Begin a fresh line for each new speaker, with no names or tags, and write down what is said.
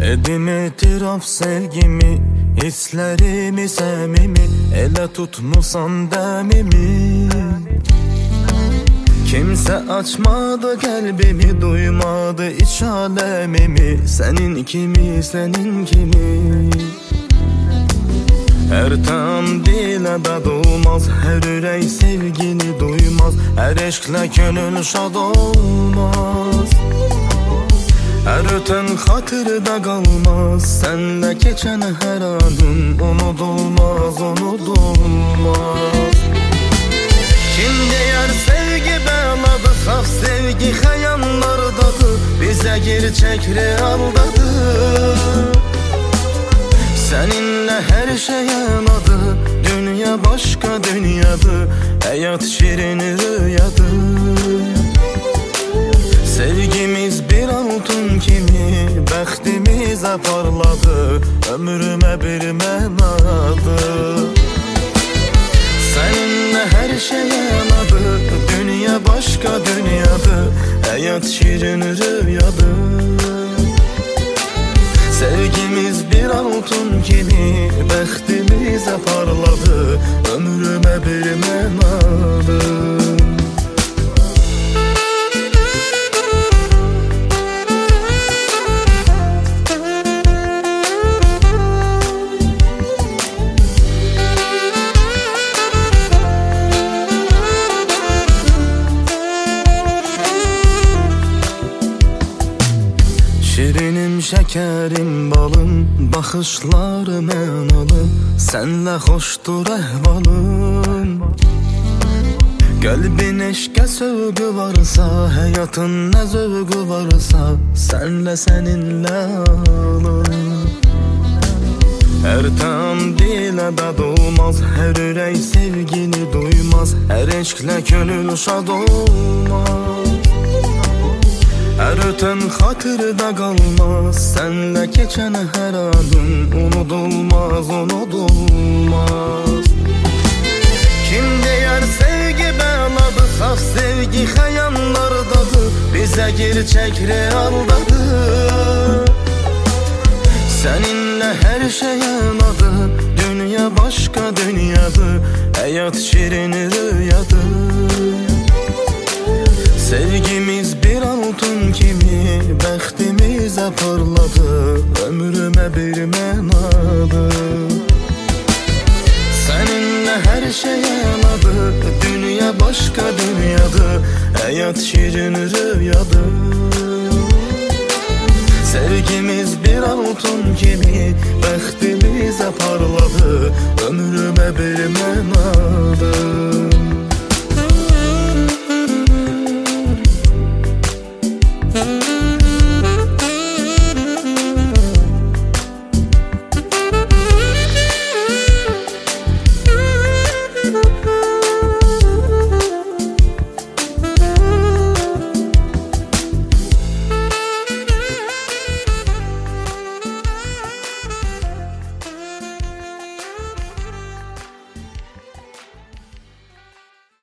Edim etiraf sevgimi, hislerimi səmimi, elə tutmusan dəmimi. Kimsə açmadı qəlbimi, duymadı iç aləmimi, sənin kimi, sənin kimi. Hər tam dilə dad olmaz, hər ürək sevgini duymaz, hər eşqlə könül şad olmaz. Hər ötən xatırda qalmaz, sənlə keçən hər anın unudulmaz, unudulmaz. Kim deyər sevgi bəladır, saf sevgi xəyallardadır, bizə gerçək realdadır. Səninlə hər şey anadır, dünya başqa dünyadır, həyat şirin rüyadır. Sevgimiz bir altın kimi, bəxtimizə parladı, ömrümə bir mənadır. Səninlə hər şey anadır, dünya başqa dünyadır, həyat şirin rüyadır. Sevgimiz bir altın kimi, bəxtimizə parladı, ömrümə bir mənadır. Şirinim, şəkərim, balım, baxışları mənalı, sənlə xoşdur əhvalım. Qəlbin eşqə sövqü varsa, həyatın nə zövqü varsa, sənlə səninlə alım. Hər tam dilə dad olmaz, hər ürək sevgini duymaz, hər eşqlə könül şad olmaz. Hər ötən xatırda qalmaz, sənlə keçən hər anın unudulmaz, unudulmaz. Kim deyər sevgi bəladır, saf sevgi xəyallardadır, bizə gerçək realdadır. Səninlə hər şey anadır, dünya başqa dünyadır, həyat şirin rüyadır. Sevgimiz bir altın kimi, bəxtimizə parladı, ömrümə bir mənadır. Səninlə hər şey anadır, dünya başqa dünyadır, həyat şirin rüyadır. Sevgimiz bir altın kimi, bəxtimizə parladı, ömrümə bir mənadır.